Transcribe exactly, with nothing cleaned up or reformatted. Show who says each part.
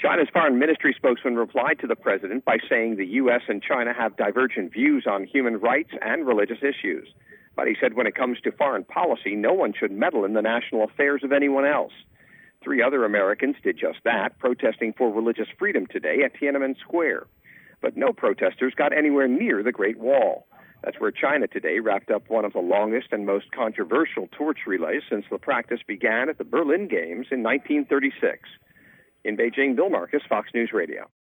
Speaker 1: China's foreign ministry spokesman replied to the president by saying the U S and China have divergent views on human rights and religious issues. But he said when it comes to foreign policy, no one should meddle in the national affairs of anyone else. Three other Americans did just that, protesting for religious freedom today at Tiananmen Square. But no protesters got anywhere near the Great Wall. That's where China today wrapped up one of the longest and most controversial torch relays since the practice began at the Berlin Games in nineteen thirty-six. In Beijing, Bill Marcus, Fox News Radio.